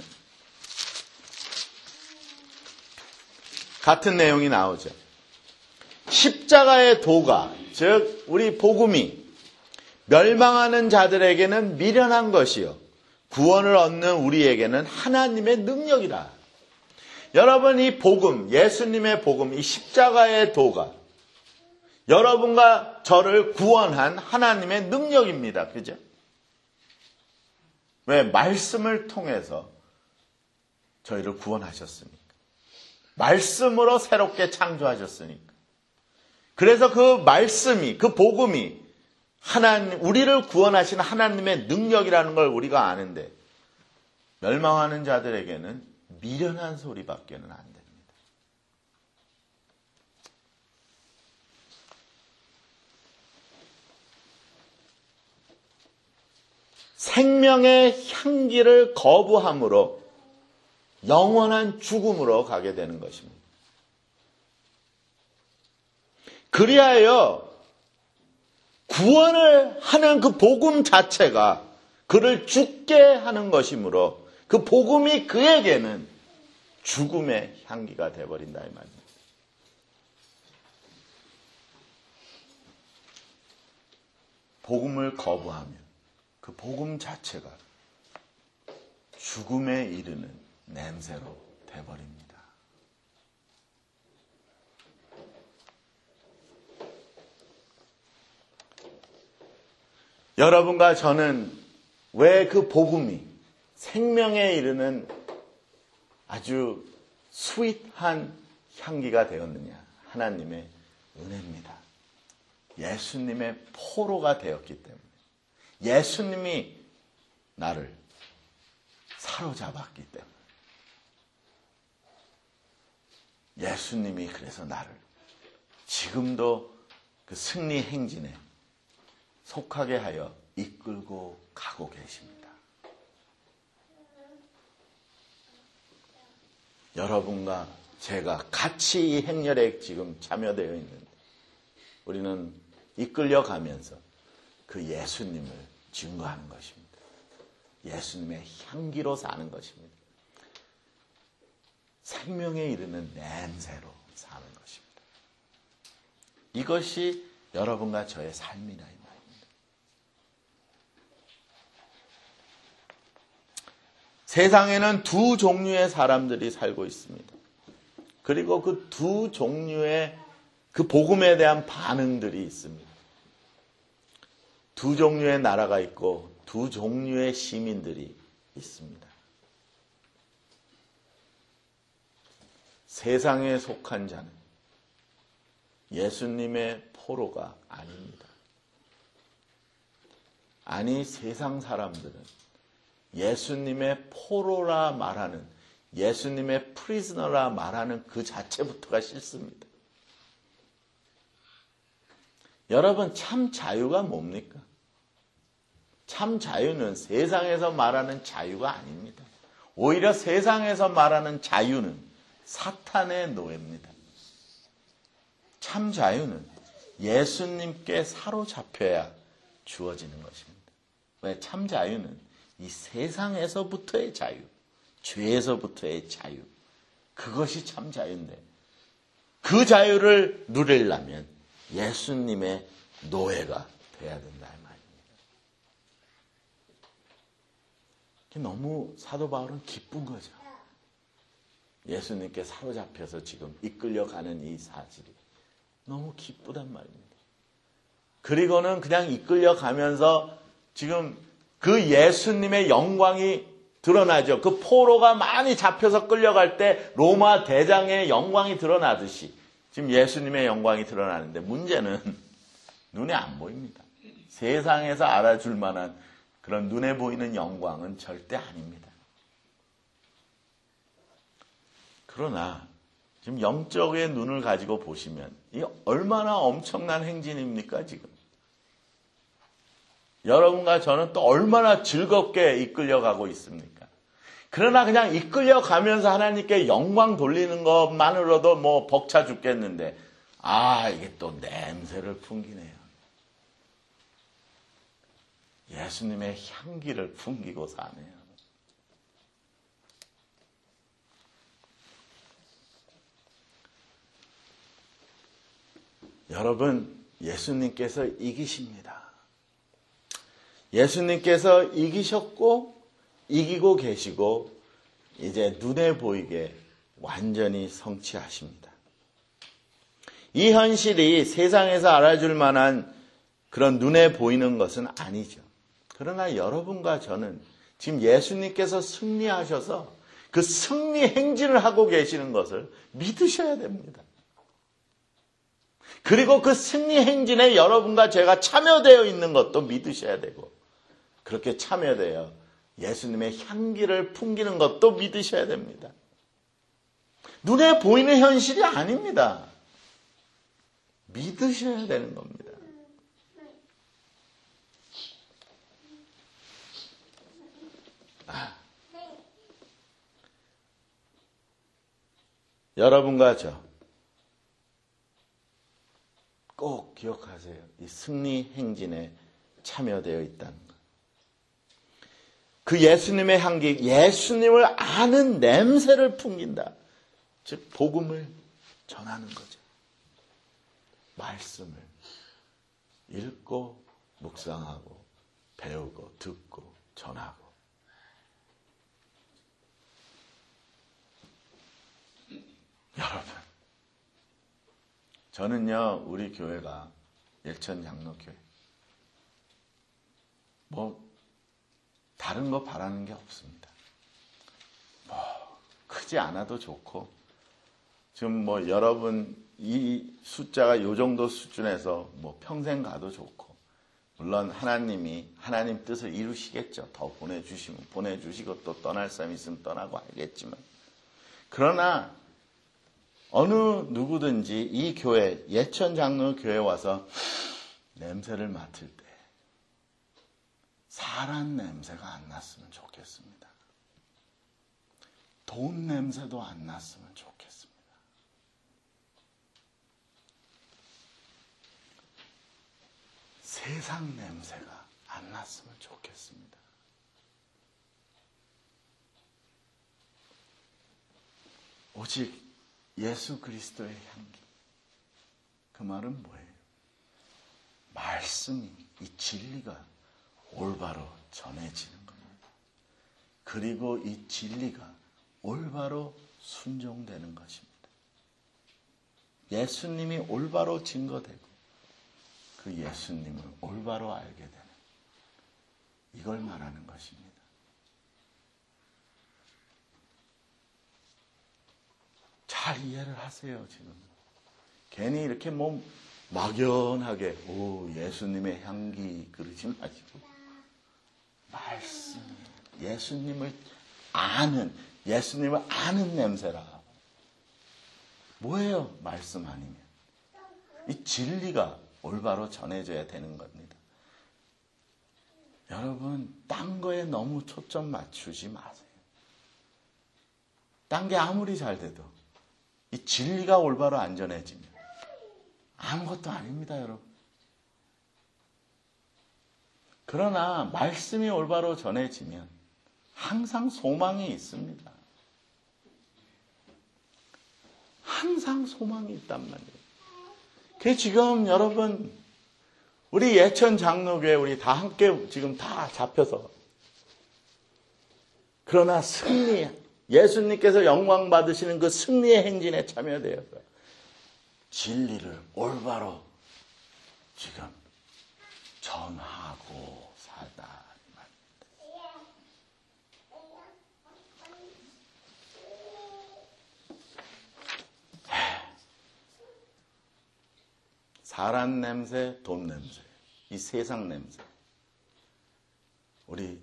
같은 내용이 나오죠. 십자가의 도가, 즉 우리 복음이 멸망하는 자들에게는 미련한 것이요 구원을 얻는 우리에게는 하나님의 능력이라. 여러분 이 복음, 예수님의 복음, 이 십자가의 도가 여러분과 저를 구원한 하나님의 능력입니다. 그죠? 왜? 말씀을 통해서 저희를 구원하셨으니까. 말씀으로 새롭게 창조하셨으니까. 그래서 그 말씀이, 그 복음이 하나님, 우리를 구원하신 하나님의 능력이라는 걸 우리가 아는데 멸망하는 자들에게는 미련한 소리밖에는 안 됩니다. 생명의 향기를 거부함으로 영원한 죽음으로 가게 되는 것입니다. 그리하여 구원을 하는 그 복음 자체가 그를 죽게 하는 것이므로 그 복음이 그에게는 죽음의 향기가 되어버린다 이 말입니다. 복음을 거부하면 그 복음 자체가 죽음에 이르는 냄새로 되어버립니다. 여러분과 저는 왜 그 복음이 생명에 이르는 아주 스윗한 향기가 되었느냐? 하나님의 은혜입니다. 예수님의 포로가 되었기 때문에, 예수님이 나를 사로잡았기 때문에, 예수님이 그래서 나를 지금도 그 승리 행진에 속하게 하여 이끌고 가고 계십니다. 여러분과 제가 같이 이 행렬에 지금 참여되어 있는데 우리는 이끌려가면서 그 예수님을 증거하는 것입니다. 예수님의 향기로 사는 것입니다. 생명에 이르는 냄새로 사는 것입니다. 이것이 여러분과 저의 삶이다 이 말입니다. 세상에는 두 종류의 사람들이 살고 있습니다. 그리고 그 두 종류의 그 복음에 대한 반응들이 있습니다. 두 종류의 나라가 있고 두 종류의 시민들이 있습니다. 세상에 속한 자는 예수님의 포로가 아닙니다. 아니, 세상 사람들은 예수님의 포로라 말하는, 예수님의 프리즈너라 말하는 그 자체부터가 싫습니다. 여러분, 참 자유가 뭡니까? 참 자유는 세상에서 말하는 자유가 아닙니다. 오히려 세상에서 말하는 자유는 사탄의 노예입니다. 참 자유는 예수님께 사로잡혀야 주어지는 것입니다. 왜? 참 자유는 이 세상에서부터의 자유, 죄에서부터의 자유, 그것이 참 자유인데 그 자유를 누리려면 예수님의 노예가 돼야 된다 이 말입니다. 너무 사도 바울은 기쁜 거죠. 예수님께 사로잡혀서 지금 이끌려가는 이 사실이 너무 기쁘단 말입니다. 그리고는 그냥 이끌려가면서 지금 그 예수님의 영광이 드러나죠. 그 포로가 많이 잡혀서 끌려갈 때 로마 대장의 영광이 드러나듯이 지금 예수님의 영광이 드러나는데 문제는 눈에 안 보입니다. 세상에서 알아줄 만한 그런 눈에 보이는 영광은 절대 아닙니다. 그러나 지금 영적의 눈을 가지고 보시면 이 얼마나 엄청난 행진입니까 지금. 여러분과 저는 또 얼마나 즐겁게 이끌려가고 있습니까? 그러나 그냥 이끌려가면서 하나님께 영광 돌리는 것만으로도 뭐 벅차 죽겠는데 아, 이게 또 냄새를 풍기네요. 예수님의 향기를 풍기고 사네요. 여러분, 예수님께서 이기십니다. 예수님께서 이기셨고 이기고 계시고 이제 눈에 보이게 완전히 성취하십니다. 이 현실이 세상에서 알아줄 만한 그런 눈에 보이는 것은 아니죠. 그러나 여러분과 저는 지금 예수님께서 승리하셔서 그 승리 행진을 하고 계시는 것을 믿으셔야 됩니다. 그리고 그 승리 행진에 여러분과 제가 참여되어 있는 것도 믿으셔야 되고 그렇게 참여되어 예수님의 향기를 풍기는 것도 믿으셔야 됩니다. 눈에 보이는 현실이 아닙니다. 믿으셔야 되는 겁니다. 아. 여러분과 저 꼭 기억하세요. 이 승리 행진에 참여되어 있다는 것. 그 예수님의 향기, 예수님을 아는 냄새를 풍긴다. 즉 복음을 전하는 거죠. 말씀을 읽고 묵상하고 배우고 듣고 전하고. 여러분, 저는요 우리 교회가 일천 장로교회 뭐 다른 거 바라는 게 없습니다. 뭐 크지 않아도 좋고, 지금 뭐 여러분 이 숫자가 요 정도 수준에서 뭐 평생 가도 좋고, 물론 하나님이 하나님 뜻을 이루시겠죠. 더 보내주시면 보내주시고 또 떠날 사람이 있으면 떠나고 하겠지만, 그러나 어느 누구든지 이 교회, 예천 장로 교회 와서 냄새를 맡을 때 사람 냄새가 안 났으면 좋겠습니다. 돈 냄새도 안 났으면 좋겠습니다. 세상 냄새가 안 났으면 좋겠습니다. 오직 예수 그리스도의 향기. 그 말은 뭐예요? 말씀이, 이 진리가 올바로 전해지는 겁니다. 그리고 이 진리가 올바로 순종되는 것입니다. 예수님이 올바로 증거되고 그 예수님을 올바로 알게 되는, 이걸 말하는 것입니다. 잘 이해를 하세요. 지금 괜히 이렇게 뭐 막연하게 오 예수님의 향기 그러지 마시고, 말씀, 예수님을 아는, 예수님을 아는 냄새라. 뭐예요? 말씀 아니면 이 진리가 올바로 전해져야 되는 겁니다. 여러분, 딴 거에 너무 초점 맞추지 마세요. 딴 게 아무리 잘 돼도 이 진리가 올바로 안 전해지면 아무것도 아닙니다, 여러분. 그러나 말씀이 올바로 전해지면 항상 소망이 있습니다. 항상 소망이 있단 말이에요. 그 지금 여러분, 우리 예천 장로교회 우리 다 함께 지금 다 잡혀서, 그러나 승리, 예수님께서 영광 받으시는 그 승리의 행진에 참여되어서 진리를 올바로 지금 전하고 살다. 사람 냄새, 돈 냄새, 이 세상 냄새. 우리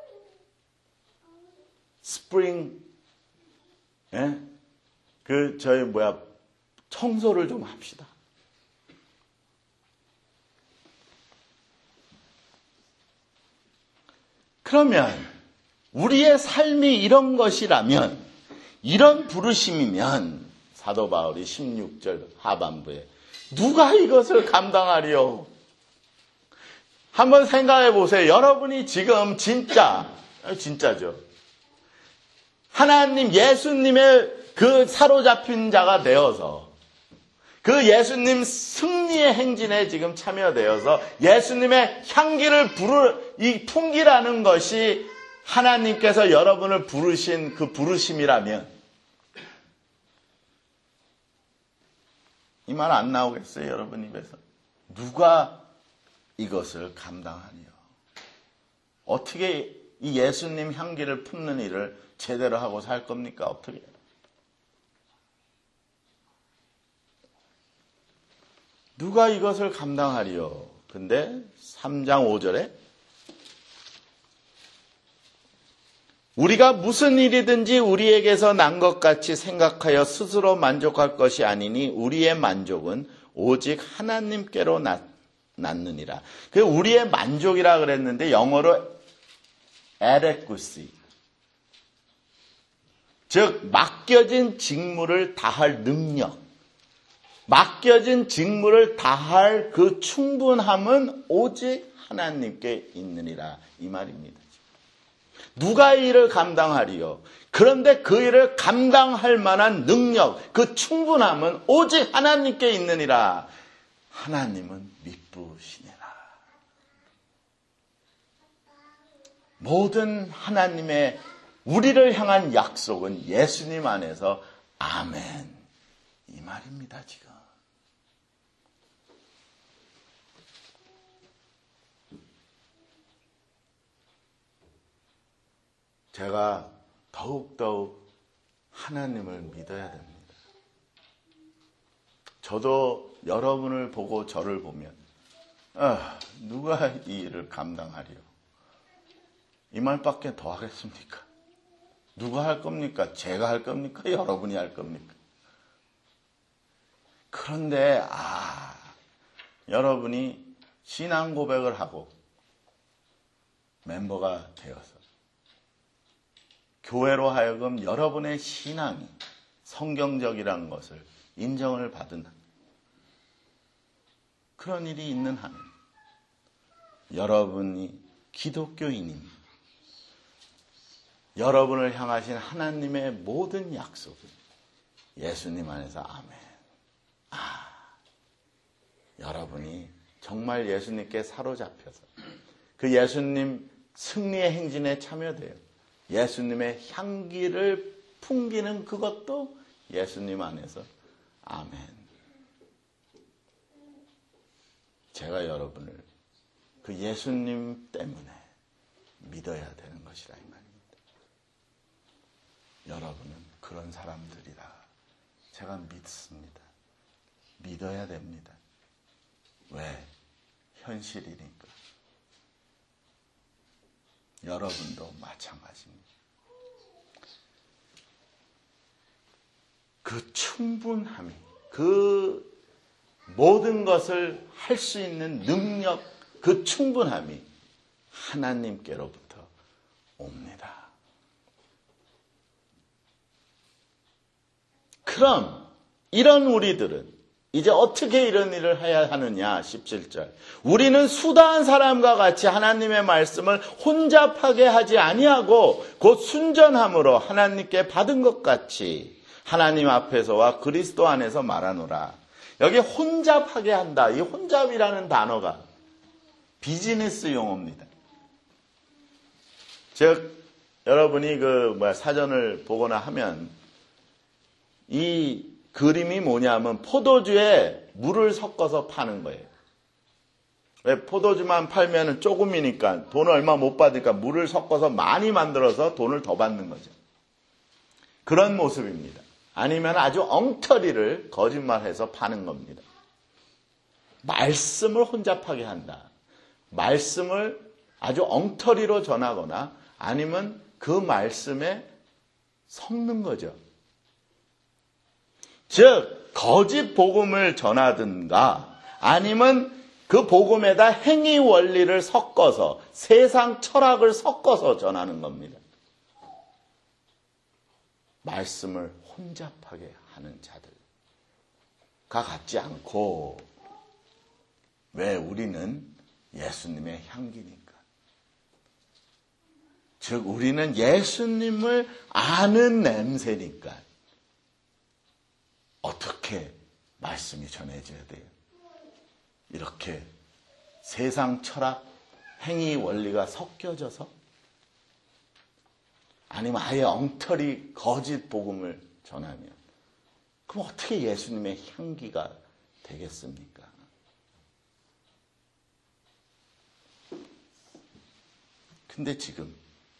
스프링, 예? 그 저희 뭐야 청소를 좀 합시다. 그러면 우리의 삶이 이런 것이라면, 이런 부르심이면 사도 바울이 십육 절 하반부에 누가 이것을 감당하리요? 한번 생각해 보세요. 여러분이 지금 진짜, 진짜죠. 하나님, 예수님의 그 사로잡힌 자가 되어서 그 예수님 승리의 행진에 지금 참여되어서 예수님의 향기를 부르, 이 풍기라는 것이 하나님께서 여러분을 부르신 그 부르심이라면 이 말 안 나오겠어요, 여러분 입에서? 누가 이것을 감당하니요? 어떻게 이 예수님 향기를 품는 일을 제대로 하고 살 겁니까? 어떻게? 누가 이것을 감당하리요? 근데 삼 장 오 절에 우리가 무슨 일이든지 우리에게서 난 것 같이 생각하여 스스로 만족할 것이 아니니 우리의 만족은 오직 하나님께로 났, 났느니라. 그 우리의 만족이라 그랬는데 영어로 adequacy, 즉 맡겨진 직무를 다할 능력, 맡겨진 직무를 다할 그 충분함은 오직 하나님께 있느니라 이 말입니다. 누가 이 일을 감당하리요? 그런데 그 일을 감당할 만한 능력, 그 충분함은 오직 하나님께 있느니라. 하나님은 미쁘시니라. 모든 하나님의 우리를 향한 약속은 예수님 안에서 아멘 이 말입니다. 지금 제가 더욱더욱 하나님을 믿어야 됩니다. 저도 여러분을 보고 저를 보면 아, 누가 이 일을 감당하리요? 이 말밖에 더 하겠습니까? 누가 할 겁니까? 제가 할 겁니까? 여러분이 할 겁니까? 그런데 아, 여러분이 신앙 고백을 하고 멤버가 되어서 교회로 하여금 여러분의 신앙이 성경적이라는 것을 인정을 받은 그런 일이 있는 한 여러분이 기독교인입니다. 여러분을 향하신 하나님의 모든 약속은 예수님 안에서 아멘. 아, 여러분이 정말 예수님께 사로잡혀서 그 예수님 승리의 행진에 참여돼요. 예수님의 향기를 풍기는 그것도 예수님 안에서 아멘. 제가 여러분을 그 예수님 때문에 믿어야 되는 것이라 이 말입니다. 여러분은 그런 사람들이라 제가 믿습니다. 믿어야 됩니다. 왜? 현실이니까. 여러분도 마찬가지입니다. 그 충분함이, 그 모든 것을 할 수 있는 능력, 그 충분함이 하나님께로부터 옵니다. 그럼 이런 우리들은 이제 어떻게 이런 일을 해야 하느냐? 십칠 절. 우리는 수다한 사람과 같이 하나님의 말씀을 혼잡하게 하지 아니하고 곧 순전함으로 하나님께 받은 것 같이 하나님 앞에서와 그리스도 안에서 말하노라. 여기 혼잡하게 한다. 이 혼잡이라는 단어가 비즈니스 용어입니다. 즉 여러분이 그 뭐야 사전을 보거나 하면 이 그림이 뭐냐면 포도주에 물을 섞어서 파는 거예요. 왜? 포도주만 팔면 조금이니까 돈을 얼마 못 받으니까 물을 섞어서 많이 만들어서 돈을 더 받는 거죠. 그런 모습입니다. 아니면 아주 엉터리를 거짓말해서 파는 겁니다. 말씀을 혼잡하게 한다. 말씀을 아주 엉터리로 전하거나 아니면 그 말씀에 섞는 거죠. 즉 거짓 복음을 전하든가 아니면 그 복음에다 행위 원리를 섞어서 세상 철학을 섞어서 전하는 겁니다. 말씀을 혼잡하게 하는 자들과 같지 않고 왜? 우리는 예수님의 향기니까. 즉 우리는 예수님을 아는 냄새니까 어떻게 말씀이 전해져야 돼요? 이렇게 세상 철학, 행위 원리가 섞여져서 아니면 아예 엉터리 거짓 복음을 전하면 그럼 어떻게 예수님의 향기가 되겠습니까? 근데 지금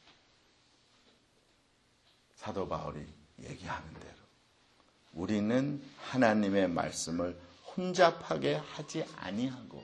사도 바울이 얘기하는 대로 우리는 하나님의 말씀을 혼잡하게 하지 아니하고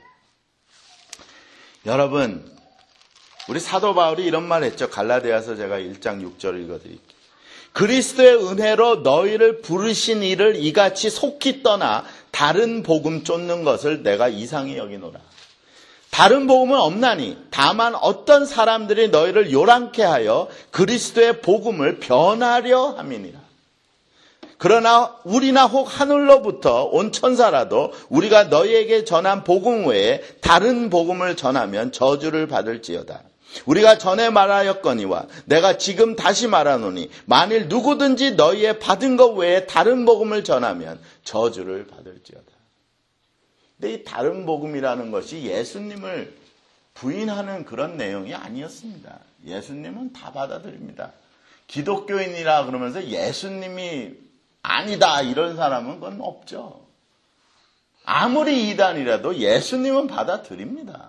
여러분 우리 사도 바울이 이런 말 했죠. 갈라디아서 제가 일 장 육 절을 읽어드릴게요. 그리스도의 은혜로 너희를 부르신 이를 이같이 속히 떠나 다른 복음 쫓는 것을 내가 이상히 여기노라. 다른 복음은 없나니 다만 어떤 사람들이 너희를 요란케 하여 그리스도의 복음을 변하려 함이니라. 그러나 우리나 혹 하늘로부터 온 천사라도 우리가 너희에게 전한 복음 외에 다른 복음을 전하면 저주를 받을지어다. 우리가 전에 말하였거니와 내가 지금 다시 말하노니 만일 누구든지 너희의 받은 것 외에 다른 복음을 전하면 저주를 받을지어다. 근데 이 다른 복음이라는 것이 예수님을 부인하는 그런 내용이 아니었습니다. 예수님은 다 받아들입니다. 기독교인이라 그러면서 예수님이 아니다 이런 사람은 그건 없죠. 아무리 이단이라도 예수님은 받아들입니다.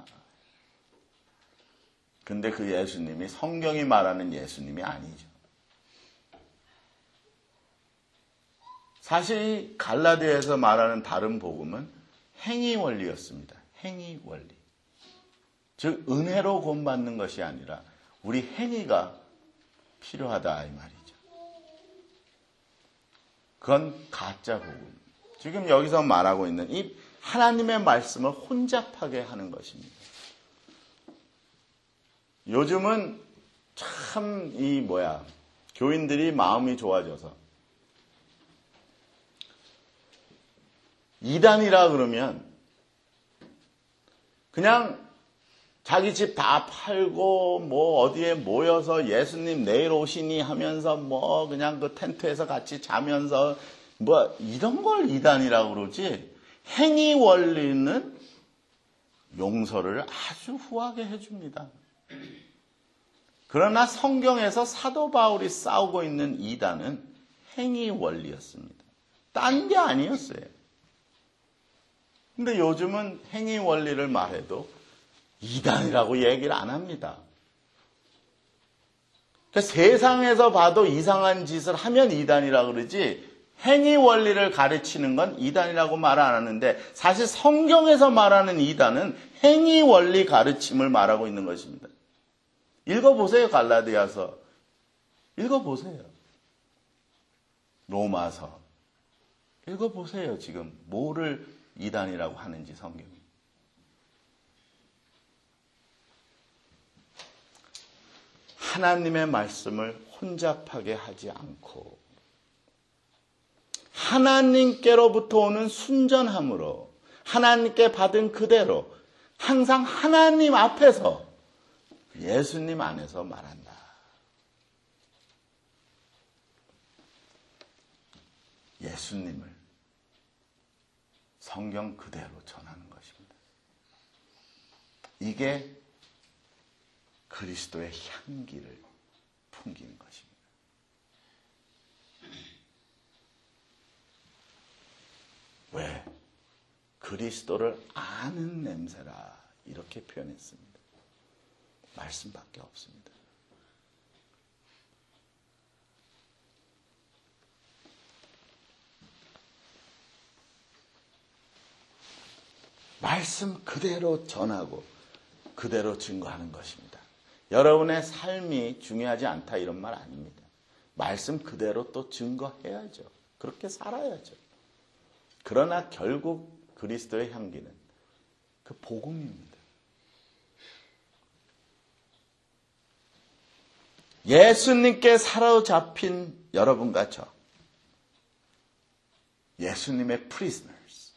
근데 그 예수님이 성경이 말하는 예수님이 아니죠. 사실 갈라디아에서 말하는 다른 복음은 행위 원리였습니다. 행위 원리. 즉 은혜로 구원받는 것이 아니라 우리 행위가 필요하다 이 말이죠. 그건 가짜 복음. 지금 여기서 말하고 있는 이 하나님의 말씀을 혼잡하게 하는 것입니다. 요즘은 참 이 뭐야 교인들이 마음이 좋아져서 이단이라 그러면 그냥 자기 집 다 팔고 뭐 어디에 모여서 예수님 내일 오시니 하면서 뭐 그냥 그 텐트에서 같이 자면서 뭐 이런 걸 이단이라고 그러지, 행위 원리는 용서를 아주 후하게 해줍니다. 그러나 성경에서 사도 바울이 싸우고 있는 이단은 행위 원리였습니다. 딴 게 아니었어요. 근데 요즘은 행위 원리를 말해도 이단이라고 얘기를 안 합니다. 그러니까 세상에서 봐도 이상한 짓을 하면 이단이라고 그러지 행위 원리를 가르치는 건 이단이라고 말 안 하는데, 사실 성경에서 말하는 이단은 행위 원리 가르침을 말하고 있는 것입니다. 읽어보세요. 갈라디아서 읽어보세요. 로마서 읽어보세요. 지금 뭐를 이단이라고 하는지 성경이. 하나님의 말씀을 혼잡하게 하지 않고 하나님께로부터 오는 순전함으로 하나님께 받은 그대로 항상 하나님 앞에서 예수님 안에서 말한다. 예수님을 성경 그대로 전하는 것입니다. 이게 그리스도의 향기를 풍기는 것입니다. 왜? 그리스도를 아는 냄새라 이렇게 표현했습니다. 말씀밖에 없습니다. 말씀 그대로 전하고 그대로 증거하는 것입니다. 여러분의 삶이 중요하지 않다 이런 말 아닙니다. 말씀 그대로 또 증거해야죠. 그렇게 살아야죠. 그러나 결국 그리스도의 향기는 그 복음입니다. 예수님께 사로잡힌 여러분과 저, 예수님의 prisoners,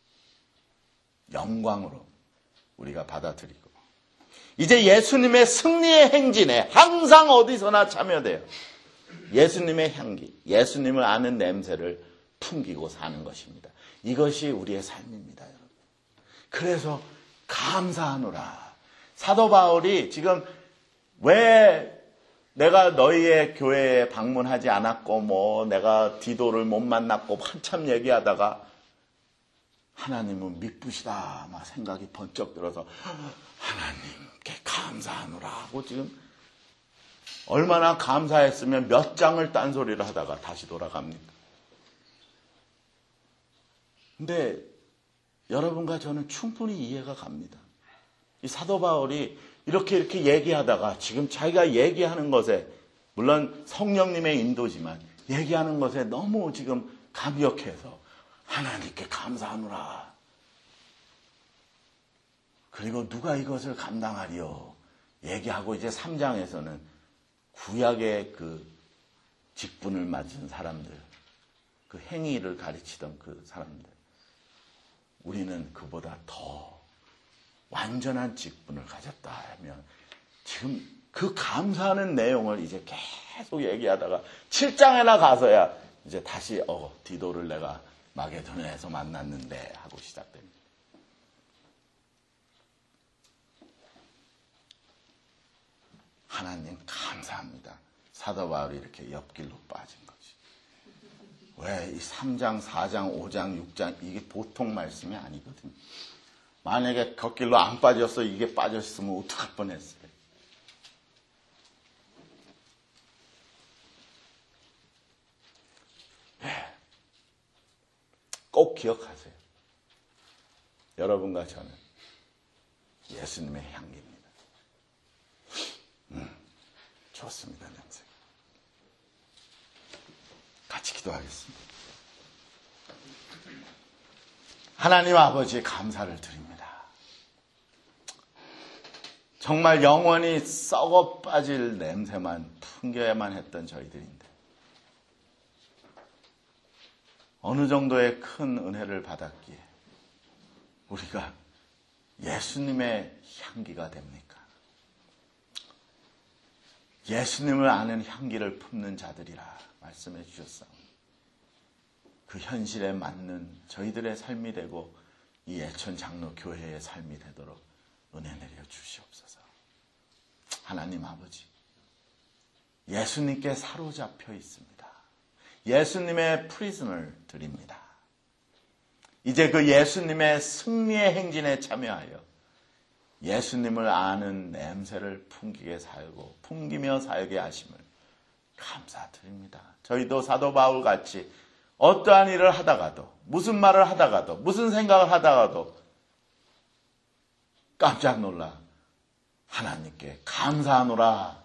영광으로 우리가 받아들이고 이제 예수님의 승리의 행진에 항상 어디서나 참여돼요. 예수님의 향기, 예수님을 아는 냄새를 풍기고 사는 것입니다. 이것이 우리의 삶입니다, 여러분. 그래서 감사하노라. 사도 바울이 지금 왜 내가 너희의 교회에 방문하지 않았고 뭐 내가 디도를 못 만났고 한참 얘기하다가 하나님은 미쁘시다 막 생각이 번쩍 들어서 하나님께 감사하노라 하고 지금 얼마나 감사했으면 몇 장을 딴소리를 하다가 다시 돌아갑니까? 근데 여러분과 저는 충분히 이해가 갑니다. 이 사도 바울이 이렇게 이렇게 얘기하다가 지금 자기가 얘기하는 것에, 물론 성령님의 인도지만 얘기하는 것에 너무 지금 감격해서 하나님께 감사하노라. 그리고 누가 이것을 감당하리요? 얘기하고 이제 삼 장에서는 구약의 그 직분을 맡은 사람들, 그 행위를 가르치던 그 사람들. 우리는 그보다 더 완전한 직분을 가졌다 하면 지금 그 감사하는 내용을 이제 계속 얘기하다가 칠 장에나 가서야 이제 다시 어 디도를 내가 마게도냐에서 만났는데 하고 시작됩니다. 하나님 감사합니다. 사도 바울이 이렇게 옆길로 빠진 거지. 왜 이 삼 장, 사 장, 오 장, 육 장 이게 보통 말씀이 아니거든요. 만약에 겉길로 안 빠졌어 이게 빠졌으면 어떡할 뻔했어요. 네. 꼭 기억하세요. 여러분과 저는 예수님의 향기입니다. 음, 좋습니다, 냄새. 같이 기도하겠습니다. 하나님 아버지 감사를 드립니다. 정말 영원히 썩어 빠질 냄새만 풍겨야만 했던 저희들인데 어느 정도의 큰 은혜를 받았기에 우리가 예수님의 향기가 됩니까? 예수님을 아는 향기를 품는 자들이라 말씀해 주셨사오니 그 현실에 맞는 저희들의 삶이 되고 이 예천 장로 교회의 삶이 되도록 은혜 내려 주시옵소서. 하나님 아버지, 예수님께 사로잡혀 있습니다. 예수님의 프리즌을 드립니다. 이제 그 예수님의 승리의 행진에 참여하여 예수님을 아는 냄새를 풍기게 살고 풍기며 살게 하심을 감사드립니다. 저희도 사도 바울 같이 어떠한 일을 하다가도 무슨 말을 하다가도 무슨 생각을 하다가도 깜짝 놀라 하나님께 감사하노라.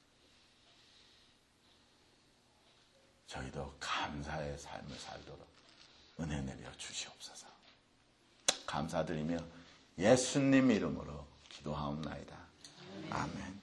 저희도 감사의 삶을 살도록 은혜 내려 주시옵소서. 감사드리며 예수님 이름으로 기도하옵나이다. 아멘.